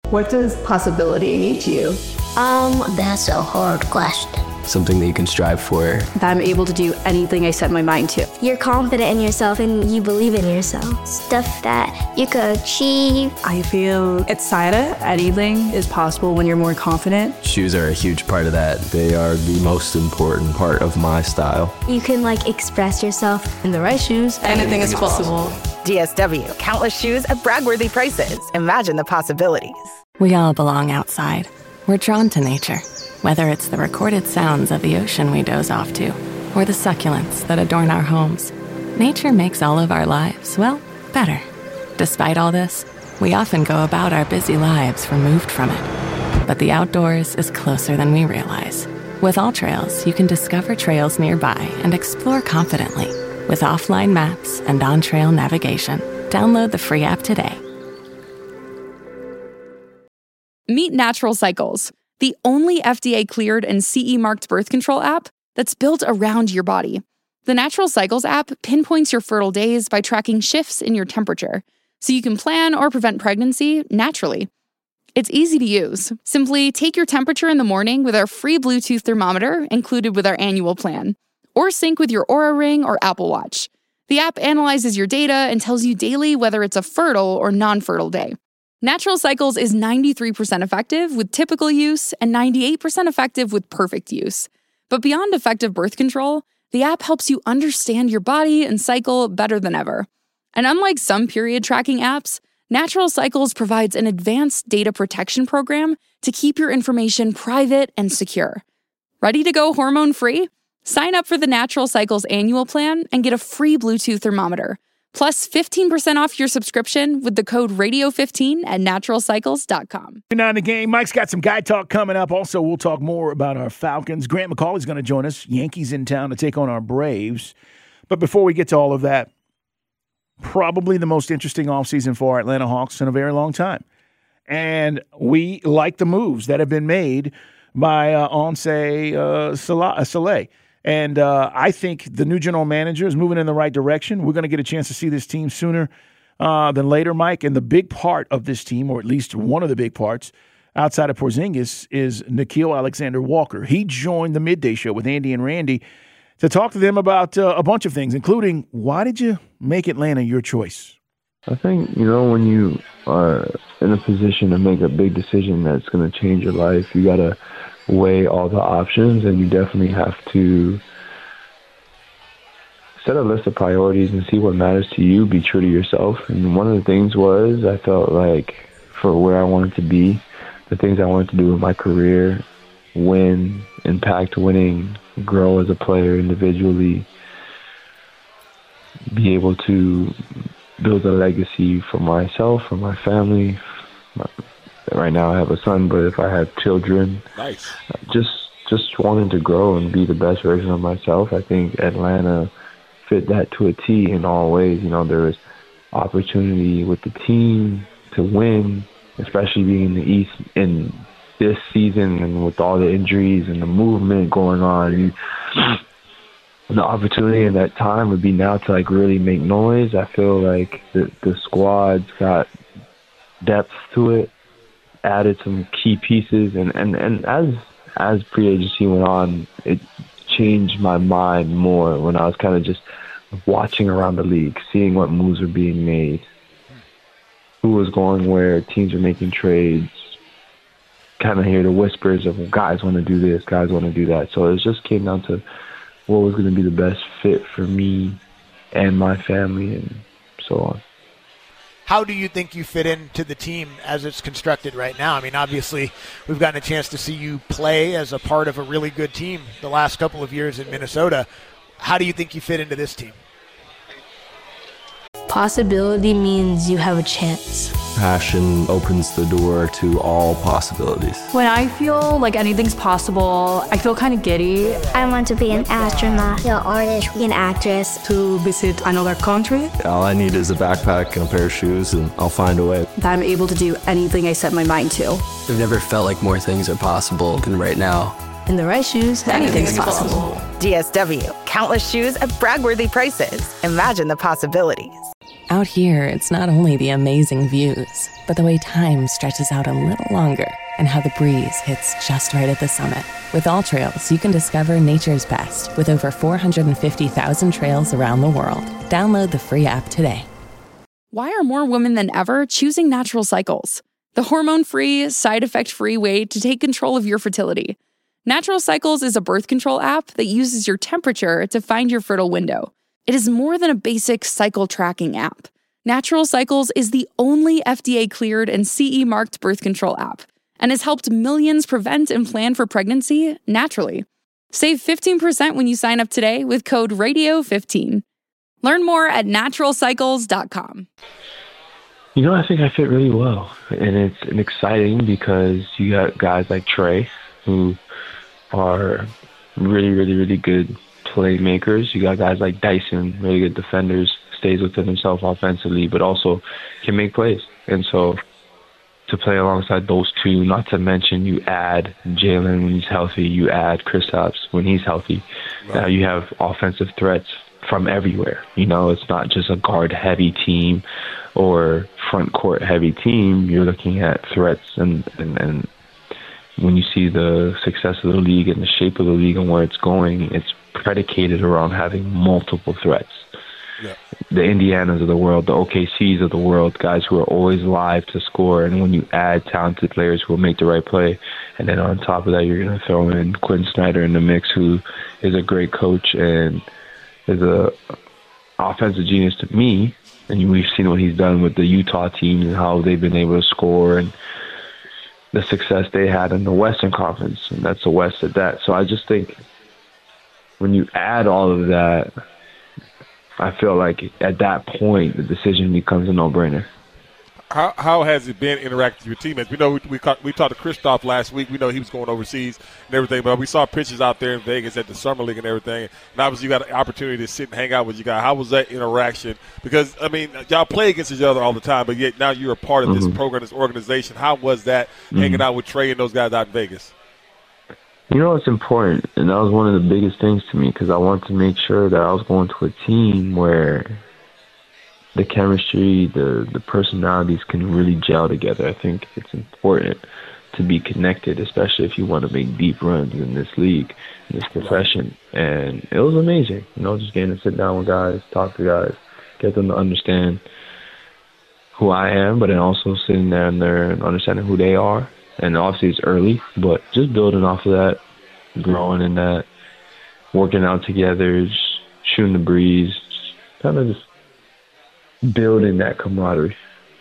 What does possibility mean to you? That's a hard question. Something that you can strive for. That I'm able to do anything I set my mind to. You're confident in yourself and you believe in yourself. Stuff that you could achieve. I feel excited. Anything is possible when you're more confident. Shoes are a huge part of that. They are the most important part of my style. You can express yourself. In the right shoes, anything is possible. DSW, countless shoes at brag-worthy prices. Imagine the possibilities. We all belong outside. We're drawn to nature. Whether it's the recorded sounds of the ocean we doze off to, or the succulents that adorn our homes, nature makes all of our lives, well, better. Despite all this, we often go about our busy lives removed from it. But the outdoors is closer than we realize. With AllTrails, you can discover trails nearby and explore confidently. With offline maps and on-trail navigation, download the free app today. Meet Natural Cycles, the only FDA-cleared and CE-marked birth control app that's built around your body. The Natural Cycles app pinpoints your fertile days by tracking shifts in your temperature, so you can plan or prevent pregnancy naturally. It's easy to use. Simply take your temperature in the morning with our free Bluetooth thermometer included with our annual plan, or sync with your Oura Ring or Apple Watch. The app analyzes your data and tells you daily whether it's a fertile or non-fertile day. Natural Cycles is 93% effective with typical use and 98% effective with perfect use. But beyond effective birth control, the app helps you understand your body and cycle better than ever. And unlike some period tracking apps, Natural Cycles provides an advanced data protection program to keep your information private and secure. Ready to go hormone-free? Sign up for the Natural Cycles annual plan and get a free Bluetooth thermometer. Plus 15% off your subscription with the code radio15 at naturalcycles.com. Now in the game, Mike's got some guy talk coming up. Also, we'll talk more about our Falcons. Grant McCauley's going to join us. Yankees in town to take on our Braves. But before we get to all of that, probably the most interesting offseason for our Atlanta Hawks in a very long time. And we like the moves that have been made by Anseh Saleh. And I think the new general manager is moving in the right direction. We're going to get a chance to see this team sooner than later, Mike. And the big part of this team, or at least one of the big parts, outside of Porzingis, is Nickeil Alexander-Walker. He joined the Midday Show with Andy and Randy to talk to them about a bunch of things, including why did you make Atlanta your choice? I think, when you are in a position to make a big decision that's going to change your life, you got to weigh all the options, and you definitely have to set a list of priorities and see what matters to you, be true to yourself. And one of the things was I felt like for where I wanted to be, the things I wanted to do in my career, win, impact winning, grow as a player individually, be able to build a legacy for myself, for my family. Right now I have a son, but if I had children, nice. Just wanting to grow and be the best version of myself. I think Atlanta fit that to a T in all ways. There was opportunity with the team to win, especially being in the East in this season and with all the injuries and the movement going on. The opportunity in that time would be now to really make noise. I feel like the squad's got depth to it, added some key pieces, and as free agency went on, it changed my mind more when I was kind of just watching around the league, seeing what moves were being made, who was going where, teams are making trades, kind of hear the whispers of guys want to do this, guys want to do that. So it just came down to what was going to be the best fit for me and my family and so on. How do you think you fit into the team as it's constructed right now? I mean, obviously, we've gotten a chance to see you play as a part of a really good team the last couple of years in Minnesota. How do you think you fit into this team? Possibility means you have a chance. Passion opens the door to all possibilities. When I feel like anything's possible, I feel kind of giddy. I want to be an astronaut, an artist, an actress. To visit another country. All I need is a backpack and a pair of shoes, and I'll find a way. That I'm able to do anything I set my mind to. I've never felt like more things are possible than right now. In the right shoes, anything's possible. DSW, countless shoes at brag-worthy prices. Imagine the possibilities. Out here, it's not only the amazing views, but the way time stretches out a little longer and how the breeze hits just right at the summit. With AllTrails, you can discover nature's best with over 450,000 trails around the world. Download the free app today. Why are more women than ever choosing Natural Cycles? The hormone-free, side-effect-free way to take control of your fertility. Natural Cycles is a birth control app that uses your temperature to find your fertile window. It is more than a basic cycle tracking app. Natural Cycles is the only FDA-cleared and CE-marked birth control app and has helped millions prevent and plan for pregnancy naturally. Save 15% when you sign up today with code RADIO15. Learn more at naturalcycles.com. You know, I think I fit really well. And it's exciting because you got guys like Trey who are really, really, really good playmakers. You got guys like Dyson, really good defenders, stays within himself offensively, but also can make plays. And so to play alongside those two, not to mention you add Jalen when he's healthy, you add Kristaps when he's healthy. Right. Now you have offensive threats from everywhere. You know, it's not just a guard-heavy team or front court-heavy team. You're looking at threats, and when you see the success of the league and the shape of the league and where it's going, it's predicated around having multiple threats. Yeah. The Indianas of the world, the OKCs of the world, guys who are always live to score. And when you add talented players who will make the right play, and then on top of that, you're going to throw in Quinn Snyder in the mix, who is a great coach and is a offensive genius to me. And we've seen what he's done with the Utah teams and how they've been able to score and the success they had in the Western Conference, and that's the West at that. So I just think when you add all of that, I feel like at that point the decision becomes a no-brainer. How has it been interacting with your teammates? We know we talked to Kristaps last week. We know he was going overseas and everything, but we saw pictures out there in Vegas at the Summer League and everything. And obviously you got an opportunity to sit and hang out with you guys. How was that interaction? Because, I mean, y'all play against each other all the time, but yet now you're a part of this program, this organization. How was that hanging out with Trey and those guys out in Vegas? You know, it's important, and that was one of the biggest things to me because I wanted to make sure that I was going to a team where the chemistry, the personalities can really gel together. I think it's important to be connected, especially if you want to make deep runs in this league, in this profession. And it was amazing, you know, just getting to sit down with guys, talk to guys, get them to understand who I am, but then also sitting down there and understanding who they are. And obviously it's early, but just building off of that, growing in that, working out together, just shooting the breeze, kind of just building that camaraderie.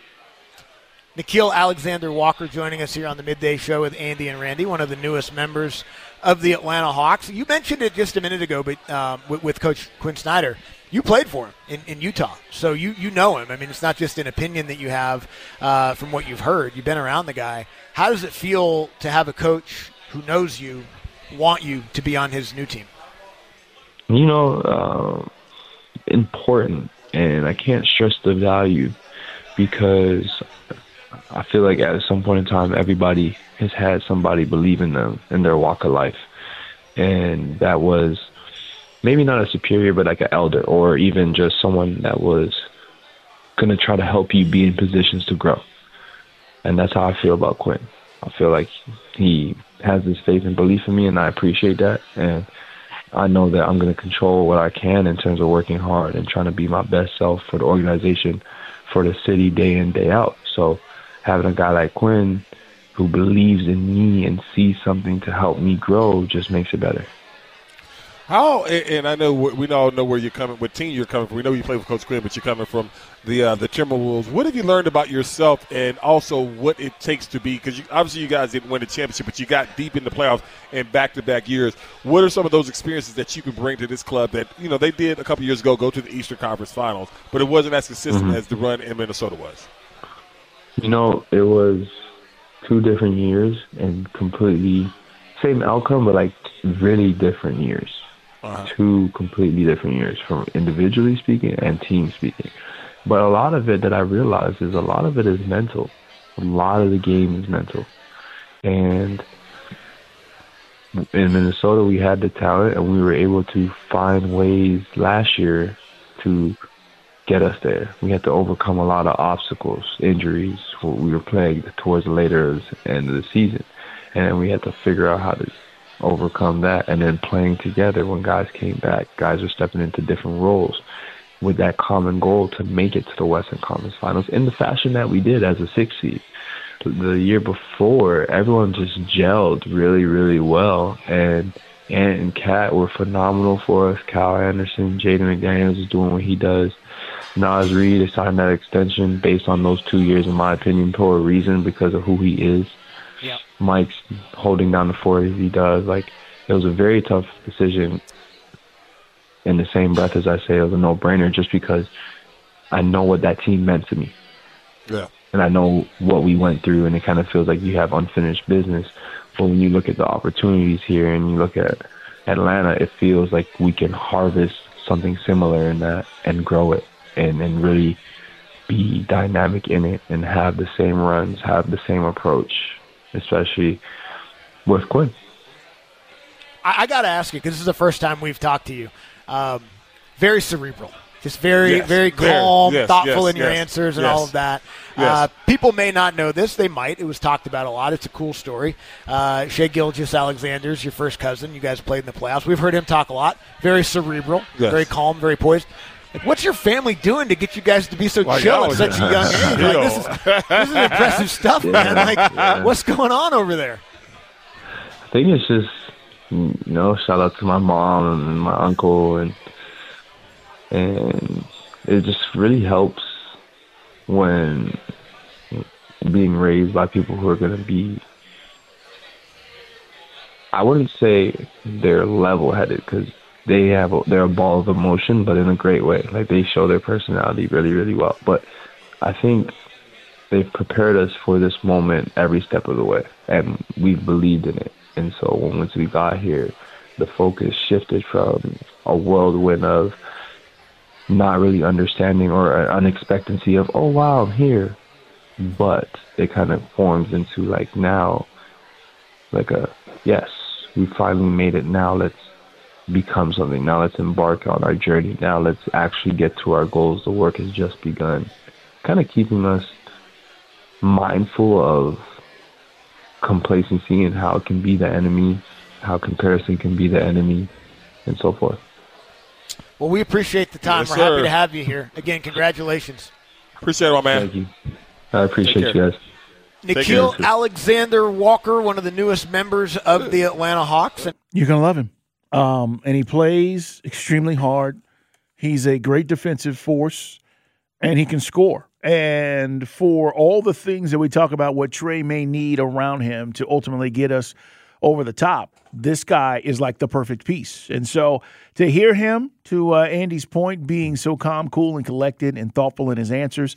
Nickeil Alexander-Walker joining us here on the Midday Show with Andy and Randy, one of the newest members of the Atlanta Hawks. You mentioned it just a minute ago, but with Coach Quinn Snyder, you played for him in Utah, so you know him. I mean, it's not just an opinion that you have from what you've heard. You've been around the guy. How does it feel to have a coach who knows you want you to be on his new team? You know, important, and I can't stress the value because I feel like at some point in time, everybody has had somebody believe in them in their walk of life. And that was maybe not a superior, but like an elder or even just someone that was going to try to help you be in positions to grow. And that's how I feel about Quinn. I feel like he has this faith and belief in me, and I appreciate that. And I know that I'm going to control what I can in terms of working hard and trying to be my best self for the organization, for the city, day in, day out. So having a guy like Quinn who believes in me and sees something to help me grow just makes it better. How, and I know we all know where you're coming, what team you're coming from. We know you play for Coach Quinn, but you're coming from the Timberwolves. What have you learned about yourself and also what it takes to be, because obviously you guys didn't win the championship, but you got deep in the playoffs in back-to-back years. What are some of those experiences that you can bring to this club that, you know, they did a couple years ago go to the Eastern Conference Finals, but it wasn't as consistent as the run in Minnesota was? You know, it was 2 different years and completely same outcome, but like really different years. 2 completely different years, from individually speaking and team speaking. But a lot of it that I realized is a lot of it is mental. A lot of the game is mental. And in Minnesota, we had the talent, and we were able to find ways last year to get us there. We had to overcome a lot of obstacles, injuries. We were playing towards the later end of the season, and we had to figure out how to overcome that. And then playing together when guys came back, guys were stepping into different roles with that common goal to make it to the Western Conference Finals in the fashion that we did as a 6th seed. The year before, everyone just gelled really, really well, and Ant and Kat were phenomenal for us. Kyle Anderson, Jaden McDaniels is doing what he does. Naz Reid, they signed that extension based on those 2 years, in my opinion, for a reason, because of who he is. Yep. Mike's holding down the fort as he does. Like, it was a very tough decision. In the same breath as I say, it was a no-brainer, just because I know what that team meant to me. Yeah. And I know what we went through, and it kind of feels like you have unfinished business. But when you look at the opportunities here and you look at Atlanta, it feels like we can harvest something similar in that and grow it and really be dynamic in it and have the same runs, have the same approach, especially with Quinn. I got to ask you, because this is the first time we've talked to you. Very cerebral. Just very calm, thoughtful in your answers and all of that. Yes. People may not know this. They might. It was talked about a lot. It's a cool story. Shai Gilgeous-Alexander's your first cousin. You guys played in the playoffs. We've heard him talk a lot. Very cerebral, very calm, very poised. Like, what's your family doing to get you guys to be so chill at such a young age? Like, this is impressive stuff, man. Like, what's going on over there? I think it's just, shout out to my mom and my uncle, and it just really helps when being raised by people who are going to be, I wouldn't say they're level-headed, because they're a ball of emotion, but in a great way. Like, they show their personality really, really well. But I think they've prepared us for this moment every step of the way, and we've believed in it. And so once we got here, the focus shifted from a whirlwind of not really understanding or an unexpectancy of, oh, wow, I'm here. But it kind of forms into, like, now, like yes, we finally made it. Now let's become something. Now let's embark on our journey. Now let's actually get to our goals. The work has just begun. Kind of keeping us mindful of complacency and how it can be the enemy, how comparison can be the enemy, and so forth. Well, we appreciate the time. Yes, We're sir. happy to have you here. Again, congratulations. Appreciate it, my man. Thank you. I appreciate you guys. Nickeil Alexander-Walker, one of the newest members of the Atlanta Hawks. You're going to love him. And he plays extremely hard. He's a great defensive force, and he can score. And for all the things that we talk about, what Trey may need around him to ultimately get us over the top, this guy is like the perfect piece. And so to hear him, to Andy's point, being so calm, cool, and collected and thoughtful in his answers,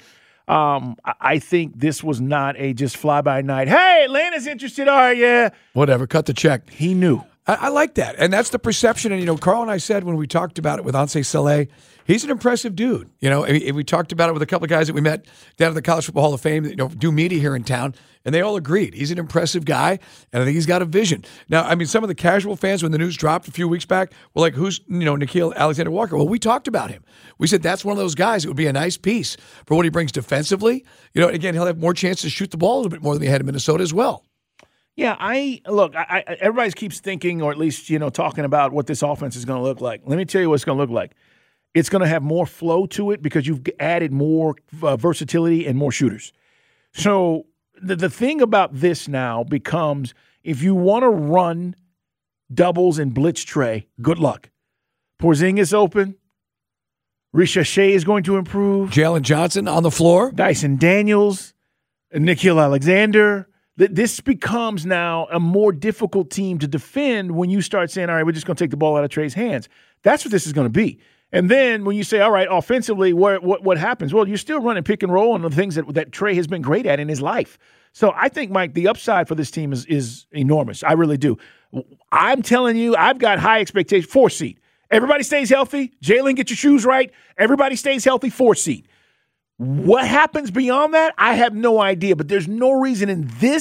I think this was not a just fly-by-night, hey, Atlanta's interested, are you? Whatever, cut the check. He knew. I like that. And that's the perception. And, Carl and I said when we talked about it with Anseh Saleh, he's an impressive dude. We talked about it with a couple of guys that we met down at the College Football Hall of Fame that do media here in town, and they all agreed. He's an impressive guy, and I think he's got a vision. Now, I mean, some of the casual fans, when the news dropped a few weeks back, were like, who's, Nickeil Alexander-Walker? Well, we talked about him. We said that's one of those guys. It would be a nice piece for what he brings defensively. Again, he'll have more chances to shoot the ball a little bit more than he had in Minnesota as well. Yeah, everybody keeps thinking, or at least, talking about what this offense is going to look like. Let me tell you what it's going to look like. It's going to have more flow to it because you've added more versatility and more shooters. So the thing about this now becomes, if you want to run doubles and blitz Trey, good luck. Porzingis open. Richache is going to improve. Jalen Johnson on the floor. Dyson Daniels. Nickeil Alexander. This becomes now a more difficult team to defend when you start saying, all right, we're just going to take the ball out of Trey's hands. That's what this is going to be. And then when you say, all right, offensively, what happens? Well, you're still running pick and roll and the things that Trey has been great at in his life. So I think, Mike, the upside for this team is enormous. I really do. I'm telling you, I've got high expectations. 4 seed. Everybody stays healthy. Jalen, get your shoes right. Everybody stays healthy. 4 seed. What happens beyond that, I have no idea. But there's no reason in this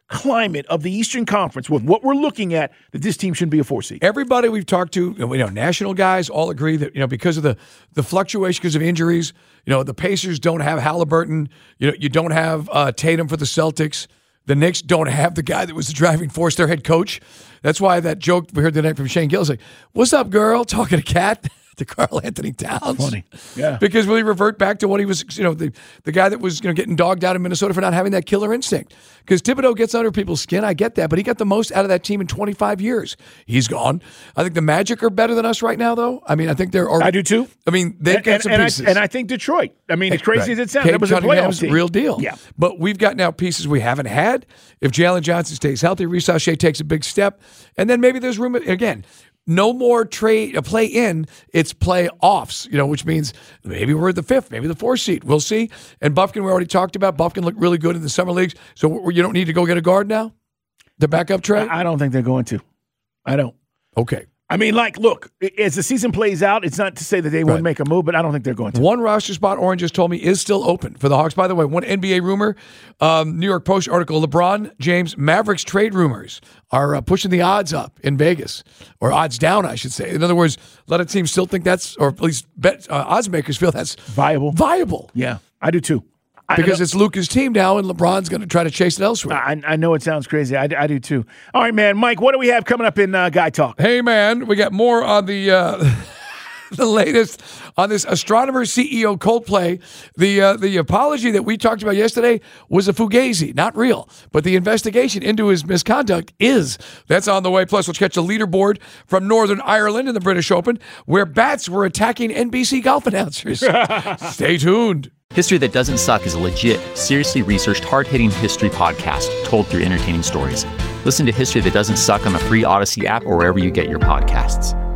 climate of the Eastern Conference with what we're looking at, that this team shouldn't be a 4 seed? Everybody we've talked to, national guys all agree that, because of the fluctuation, because of injuries, the Pacers don't have Halliburton. You don't have Tatum for the Celtics. The Knicks don't have the guy that was the driving force, their head coach. That's why that joke we heard tonight from Shane Gillis, like, "What's up, girl?" Talking to Kat. To Karl Anthony Towns. Funny. Yeah. Because will he revert back to what he was, the guy that was getting dogged out in Minnesota for not having that killer instinct? Because Thibodeau gets under people's skin. I get that. But he got the most out of that team in 25 years. He's gone. I think the Magic are better than us right now, though. I mean, I think they're. I do too. I mean, they've got some pieces. And I think Detroit. I mean, as crazy as it sounds, that was a playoff team. Real deal. Yeah. But we've got now pieces we haven't had. If Jalen Johnson stays healthy, Reece Shea takes a big step. And then maybe there's room, again, no more play in, it's play-offs, which means maybe we're at the 5th, maybe the 4th seed. We'll see. And Bufkin, we already talked about. Bufkin looked really good in the summer leagues. So you don't need to go get a guard now to back up Trey? I don't think they're going to. I don't. Okay. I mean, look, as the season plays out, it's not to say that they won't make a move, but I don't think they're going to. One roster spot, Orange just told me, is still open for the Hawks. By the way, one NBA rumor, New York Post article, LeBron James Mavericks trade rumors are pushing the odds up in Vegas, or odds down, I should say. In other words, a lot of teams still think that's, or at least odds makers feel that's viable. Yeah, I do too. Because it's Luka's team now, and LeBron's going to try to chase it elsewhere. I know it sounds crazy. I do too. All right, man. Mike, what do we have coming up in Guy Talk? Hey, man, we got more on the latest on this astronomer CEO Coldplay. The apology that we talked about yesterday was a fugazi, not real. But the investigation into his misconduct is. That's on the way. Plus, let's catch a leaderboard from Northern Ireland in the British Open, where bats were attacking NBC golf announcers. Stay tuned. History That Doesn't Suck is a legit, seriously researched, hard-hitting history podcast told through entertaining stories. Listen to History That Doesn't Suck on the free Odyssey app or wherever you get your podcasts.